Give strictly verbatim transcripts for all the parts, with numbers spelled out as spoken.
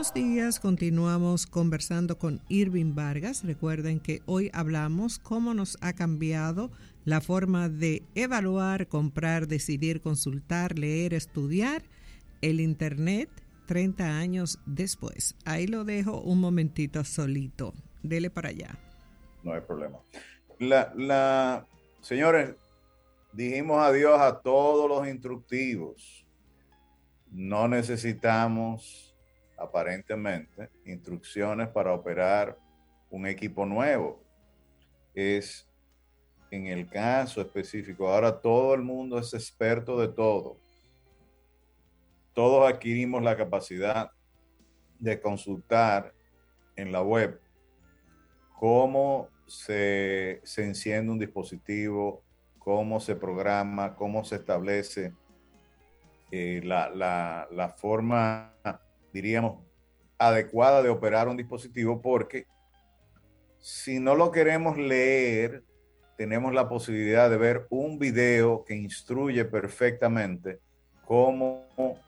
Buenos días, continuamos conversando con Irving Vargas. Recuerden que hoy hablamos cómo nos ha cambiado la forma de evaluar, comprar, decidir, consultar, leer, estudiar el Internet treinta años después. Ahí lo dejo un momentito solito. Dele para allá. No hay problema. La, la, señores, dijimos adiós a todos los instructivos. No necesitamos, aparentemente, instrucciones para operar un equipo nuevo. Es en el caso específico. Ahora todo el mundo es experto de todo. Todos adquirimos la capacidad de consultar en la web cómo se, se enciende un dispositivo, cómo se programa, cómo se establece eh, la, la, la forma, diríamos, adecuada de operar un dispositivo, porque si no lo queremos leer, tenemos la posibilidad de ver un video que instruye perfectamente cómo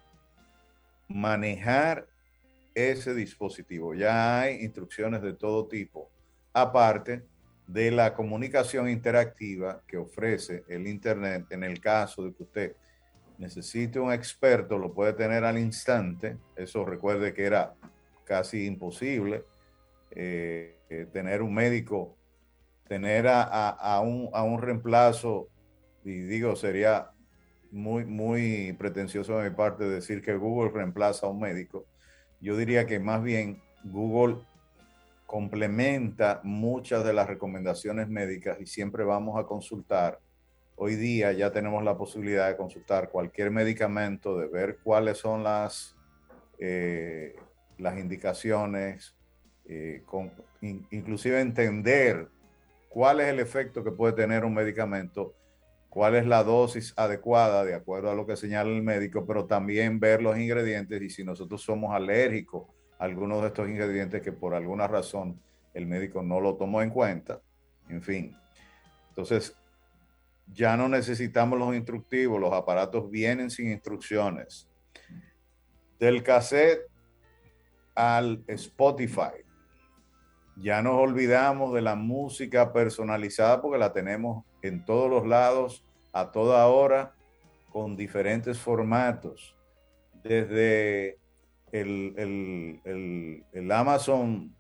manejar ese dispositivo. Ya hay instrucciones de todo tipo, aparte de la comunicación interactiva que ofrece el Internet. En el caso de que usted necesite un experto, lo puede tener al instante. Eso recuerde que era casi imposible eh, eh, tener un médico, tener a, a, a, un, a un reemplazo, y digo, sería muy, muy pretencioso de mi parte decir que Google reemplaza a un médico. Yo diría que más bien Google complementa muchas de las recomendaciones médicas y siempre vamos a consultar. Hoy día ya tenemos la posibilidad de consultar cualquier medicamento, de ver cuáles son las, eh, las indicaciones, eh, con, in, inclusive entender cuál es el efecto que puede tener un medicamento, cuál es la dosis adecuada de acuerdo a lo que señala el médico, pero también ver los ingredientes y si nosotros somos alérgicos a algunos de estos ingredientes que por alguna razón el médico no lo tomó en cuenta. En fin, entonces ya no necesitamos los instructivos, los aparatos vienen sin instrucciones. Del cassette al Spotify, ya nos olvidamos de la música personalizada porque la tenemos en todos los lados, a toda hora, con diferentes formatos. Desde el, el, el, el Amazon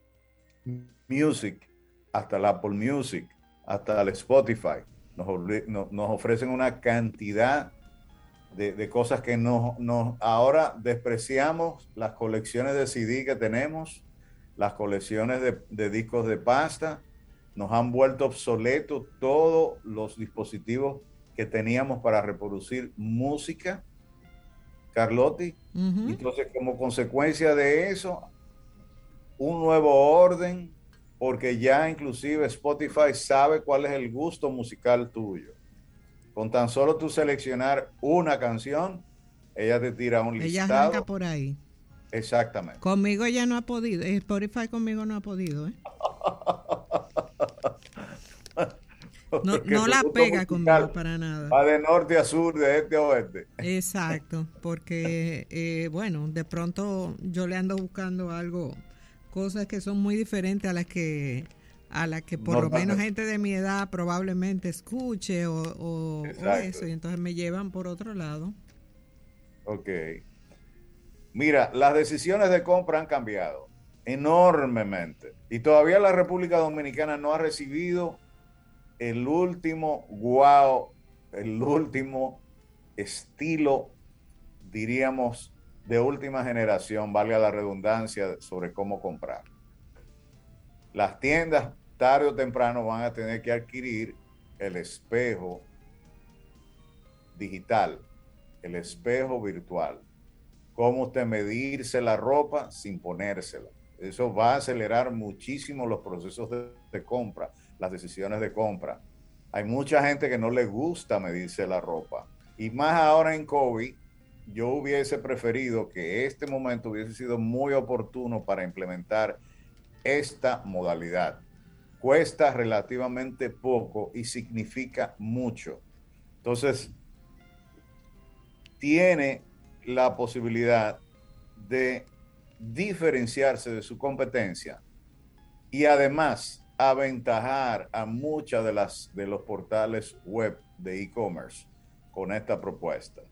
Music hasta el Apple Music, hasta el Spotify. Nos, nos ofrecen una cantidad de, de cosas que nos, nos, ahora despreciamos las colecciones de C D que tenemos, las colecciones de, de discos de pasta, nos han vuelto obsoletos todos los dispositivos que teníamos para reproducir música, Carlotti. Uh-huh. Entonces, como consecuencia de eso, un nuevo orden, porque ya inclusive Spotify sabe cuál es el gusto musical tuyo. Con tan solo tú seleccionar una canción, ella te tira un listado. Ella arranca por ahí. Exactamente. Conmigo ella no ha podido. Spotify conmigo no ha podido, ¿eh? No, no la pega conmigo para nada. Va de norte a sur, de este a oeste. Exacto, porque, eh, bueno, de pronto yo le ando buscando algo, cosas que son muy diferentes a las que a las que por no, lo menos no. gente de mi edad probablemente escuche o, o, o eso, y entonces me llevan por otro lado. Ok. Mira, las decisiones de compra han cambiado enormemente y todavía la República Dominicana no ha recibido el último wow, el último estilo, diríamos, de última generación, valga la redundancia, sobre cómo comprar. Las tiendas tarde o temprano van a tener que adquirir el espejo digital, el espejo virtual. Cómo usted medirse la ropa sin ponérsela. Eso va a acelerar muchísimo los procesos de, de compra, las decisiones de compra. Hay mucha gente que no le gusta medirse la ropa. Y más ahora en COVID, yo hubiese preferido que este momento hubiese sido muy oportuno para implementar esta modalidad. Cuesta relativamente poco y significa mucho. Entonces, tiene la posibilidad de diferenciarse de su competencia y además aventajar a muchas de las de los portales web de e-commerce con esta propuesta.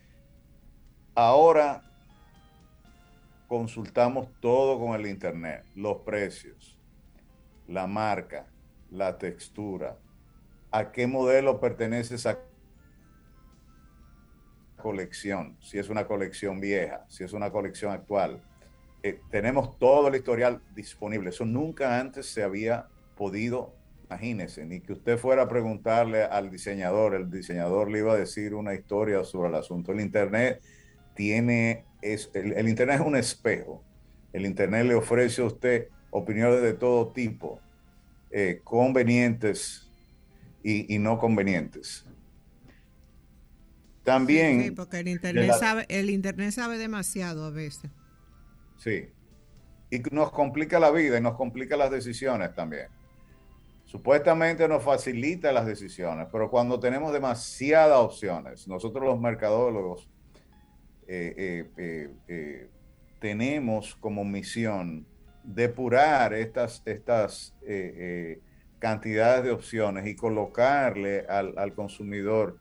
Ahora consultamos todo con el internet, los precios, la marca, la textura, a qué modelo pertenece esa colección, si es una colección vieja, si es una colección actual. Eh, tenemos todo el historial disponible. Eso nunca antes se había podido, imagínese, ni que usted fuera a preguntarle al diseñador, el diseñador le iba a decir una historia sobre el asunto. El internet tiene, es, el, el internet es un espejo. El internet le ofrece a usted opiniones de todo tipo, eh, convenientes y, y no convenientes. También... Sí, porque el internet, la, sabe, el internet sabe demasiado a veces. Sí. Y nos complica la vida y nos complica las decisiones también. Supuestamente nos facilita las decisiones, pero cuando tenemos demasiadas opciones, nosotros los mercadólogos eh, eh, eh, eh, tenemos como misión depurar estas, estas eh, eh, cantidades de opciones y colocarle al, al consumidor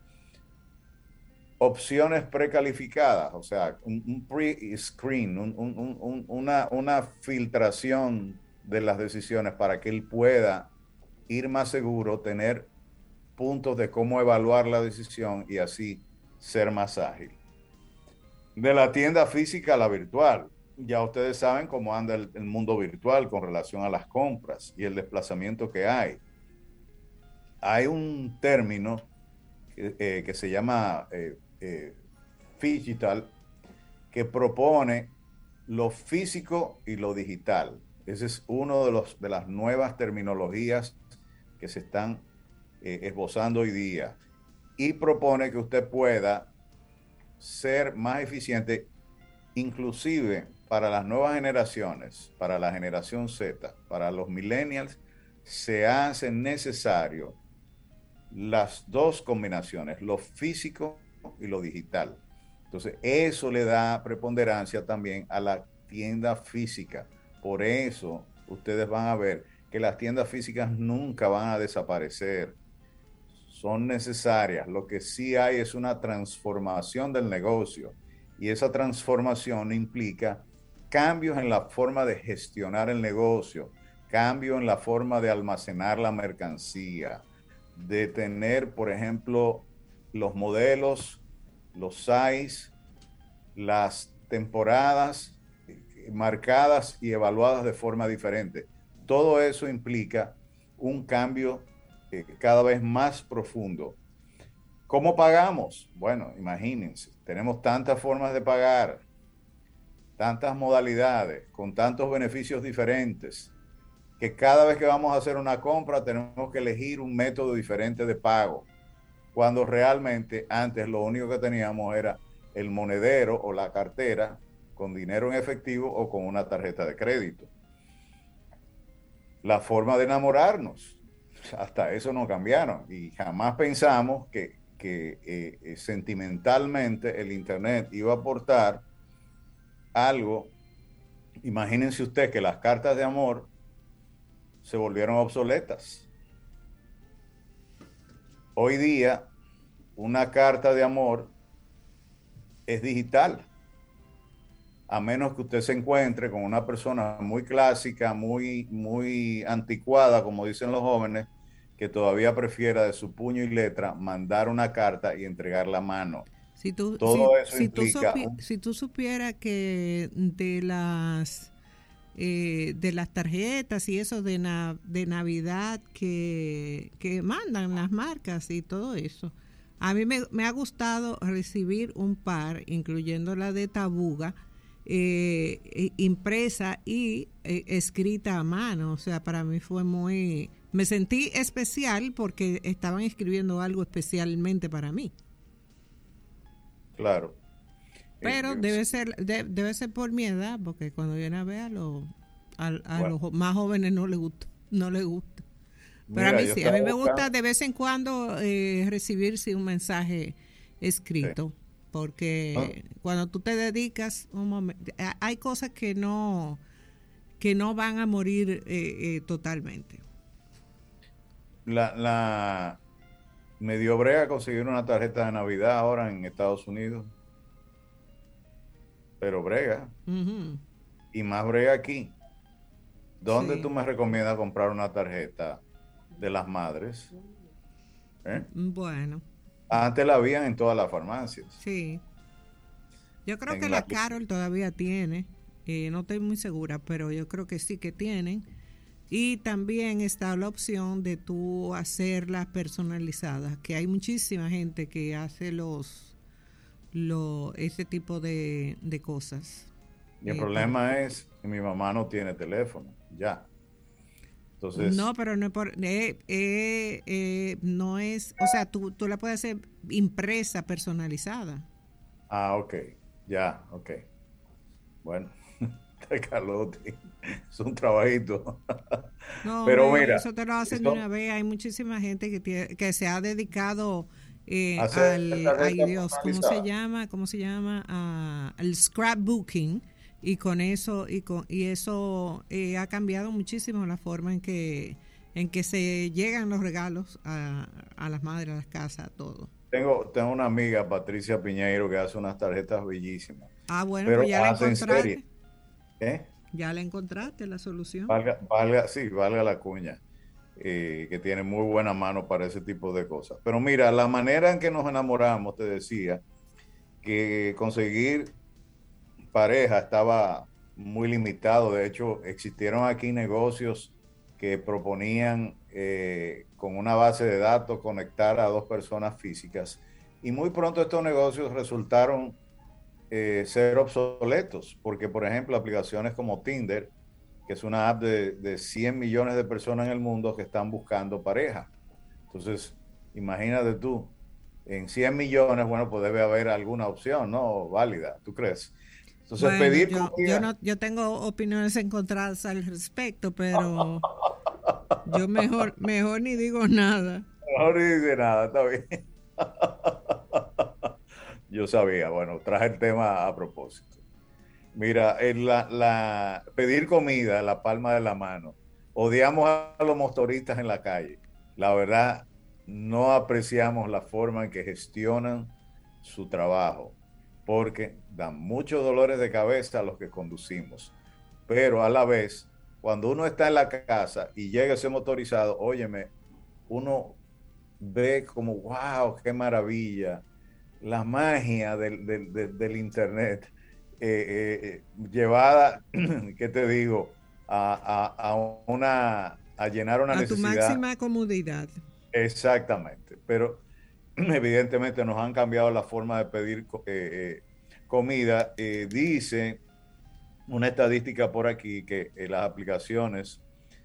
opciones precalificadas, o sea, un, un pre-screen, un, un, un, una, una filtración de las decisiones para que él pueda ir más seguro, tener puntos de cómo evaluar la decisión y así ser más ágil. De la tienda física a la virtual, ya ustedes saben cómo anda el, el mundo virtual con relación a las compras y el desplazamiento que hay. Hay un término que, eh, que se llama eh, eh, Phygital, que propone lo físico y lo digital. Ese es uno de, los, de las nuevas terminologías que se están eh, esbozando hoy día y propone que usted pueda ser más eficiente, inclusive para las nuevas generaciones, para la generación Z, para los millennials, se hace necesario las dos combinaciones, lo físico y lo digital. Entonces, eso le da preponderancia también a la tienda física. Por eso, ustedes van a ver que las tiendas físicas nunca van a desaparecer. Son necesarias. Lo que sí hay es una transformación del negocio. Y esa transformación implica cambios en la forma de gestionar el negocio, cambios en la forma de almacenar la mercancía, de tener, por ejemplo, los modelos, los size, las temporadas marcadas y evaluadas de forma diferente. Todo eso implica un cambio eh, cada vez más profundo. ¿Cómo pagamos? Bueno, imagínense, tenemos tantas formas de pagar, tantas modalidades, con tantos beneficios diferentes, que cada vez que vamos a hacer una compra tenemos que elegir un método diferente de pago, cuando realmente antes lo único que teníamos era el monedero o la cartera con dinero en efectivo o con una tarjeta de crédito. La forma de enamorarnos, hasta eso no cambiaron y jamás pensamos que, que eh, sentimentalmente el internet iba a aportar algo. Imagínense usted que las cartas de amor se volvieron obsoletas. Hoy día, una carta de amor es digital, a menos que usted se encuentre con una persona muy clásica, muy, muy anticuada, como dicen los jóvenes, que todavía prefiera de su puño y letra mandar una carta y entregar la mano. Si tú, Todo si, eso si implica... Tú supi, un... si tú supieras que de las... Eh, de las tarjetas y eso de, na, de Navidad que, que mandan las marcas y todo eso. A mí me, me ha gustado recibir un par, incluyendo la de Tabuga, eh, impresa y eh, escrita a mano. O sea, para mí fue muy... Me sentí especial porque estaban escribiendo algo especialmente para mí. Claro. Pero debe ser de, debe ser por mi edad, porque cuando viene a ver a, lo, a, a bueno. los más jóvenes no les gusta. No les gusta. Pero Mira, a mí sí, a mí me gusta de vez en cuando eh, recibir sí, un mensaje escrito. porque ¿no? Cuando tú te dedicas, un momento, hay cosas que no, que no van a morir eh, eh, totalmente. La, la, me dio brega conseguir una tarjeta de Navidad ahora en Estados Unidos, pero brega, Uh-huh. y más brega aquí. ¿Dónde Sí. tú me recomiendas comprar una tarjeta de las madres? ¿Eh? Bueno, Antes la habían en todas las farmacias. sí. Yo creo que En la, la Carol todavía tiene, eh, no estoy muy segura, pero yo creo que sí que tienen. Y también está la opción de tú hacerlas personalizadas, que hay muchísima gente que hace los, los ese tipo de, de cosas. y el Eh, para, problema es que mi mamá no tiene teléfono, ya. no, Entonces, pero no es por, eh, eh, eh, no es, o sea, tú, tú la puedes hacer impresa, personalizada. ah, ok, ya, ok. Bueno, Carlotti, es un trabajito. No, Pero hombre, mira, eso te lo hacen de una eso, vez. Hay muchísima gente que, tiene, que se ha dedicado eh, hacer al, ay tarjeta Dios, ¿cómo se personalizada. llama? ¿Cómo se llama? Ah, al scrapbooking. Y con eso, y con, y eso eh, ha cambiado muchísimo la forma en que, en que se llegan los regalos a, a las madres, a las casas, a todo. Tengo, tengo una amiga, Patricia Piñeiro, que hace unas tarjetas bellísimas, Ah, bueno, pero pues ya la las hace en serie. encontraste. ¿Eh? Ya la encontraste, la solución. Valga, valga, sí, valga la cuña, eh, que tiene muy buena mano para ese tipo de cosas. Pero mira, la manera en que nos enamoramos, te decía, que conseguir pareja estaba muy limitado. De hecho, existieron aquí negocios que proponían eh, con una base de datos conectar a dos personas físicas. Y muy pronto estos negocios resultaron eh, ser obsoletos, porque por ejemplo aplicaciones como Tinder, que es una app de, de cien millones de personas en el mundo que están buscando pareja. Entonces, imagínate tú, en cien millones, bueno, pues debe haber alguna opción, ¿no? Válida, ¿tú crees? Entonces, Bueno, pedir yo, yo comida, no, yo tengo opiniones encontradas al respecto, pero yo mejor, mejor ni digo nada. no dice nada, está bien. Yo sabía, bueno, traje el tema a propósito. Mira, en la, la, pedir comida, la palma de la mano. Odiamos a los motoristas en la calle. La verdad, no apreciamos la forma en que gestionan su trabajo, porque dan muchos dolores de cabeza a los que conducimos. Pero a la vez, cuando uno está en la casa y llega ese motorizado, óyeme, uno ve como, wow, qué maravilla, la magia del, del, del, del Internet, eh, eh, llevada, ¿qué te digo?, a, a, a, una, a llenar una A tu necesidad. máxima comodidad. Exactamente, pero evidentemente nos han cambiado la forma de pedir eh, eh, comida. Eh, dice una estadística por aquí que eh, las aplicaciones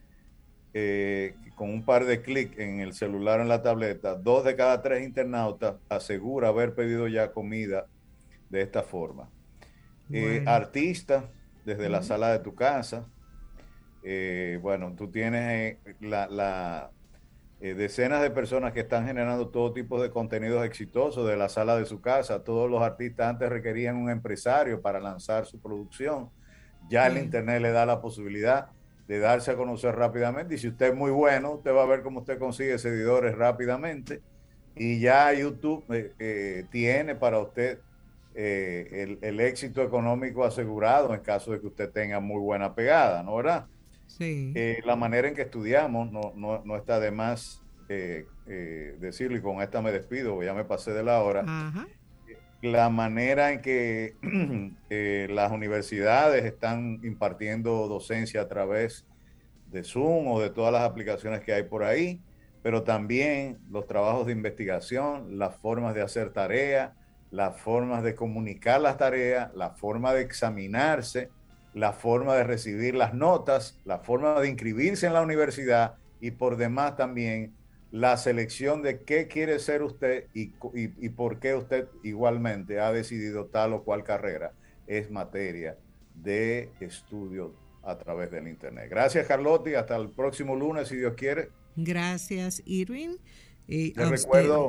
eh, con un par de clics en el celular o en la tableta, dos de cada tres internautas asegura haber pedido ya comida de esta forma. Eh, Bueno. artistas, desde la Uh-huh. sala de tu casa, eh, bueno, tú tienes eh, la, la eh, decenas de personas que están generando todo tipo de contenidos exitosos de la sala de su casa. Todos los artistas antes requerían un empresario para lanzar su producción. Ya el Sí. Internet le da la posibilidad de darse a conocer rápidamente. Y si usted es muy bueno, usted va a ver cómo usted consigue seguidores rápidamente. Y ya YouTube eh, eh, tiene para usted eh, el, el éxito económico asegurado en caso de que usted tenga muy buena pegada, ¿no, verdad? Sí. Eh, la manera en que estudiamos no, no, no está de más eh, eh, decirlo, y con esta me despido, ya me pasé de la hora. Ajá. La manera en que eh, las universidades están impartiendo docencia a través de Zoom o de todas las aplicaciones que hay por ahí, pero también los trabajos de investigación, las formas de hacer tareas, las formas de comunicar las tareas, la forma de examinarse, la forma de recibir las notas, la forma de inscribirse en la universidad y por demás también la selección de qué quiere ser usted y, y, y por qué usted igualmente ha decidido tal o cual carrera es materia de estudio a través del Internet. Gracias, Carlotti. Hasta el próximo lunes, si Dios quiere. Gracias, Irwin. Eh, Les a usted. recuerdo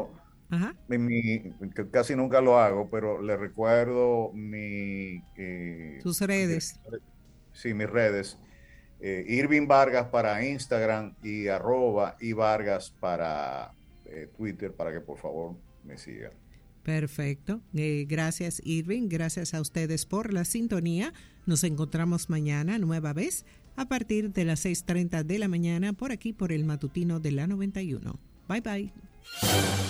Ajá. Mi, mi- que casi nunca lo hago, pero le recuerdo mi... eh, Sus redes. sí, mis redes. Eh, Irving Vargas para Instagram y arroba y Vargas para eh, Twitter, para que por favor me sigan. Perfecto. Eh, gracias, Irving. Gracias a ustedes por la sintonía. Nos encontramos mañana, nueva vez, a partir de las seis treinta de la mañana, por aquí, por el matutino de la noventa y uno. Bye, bye.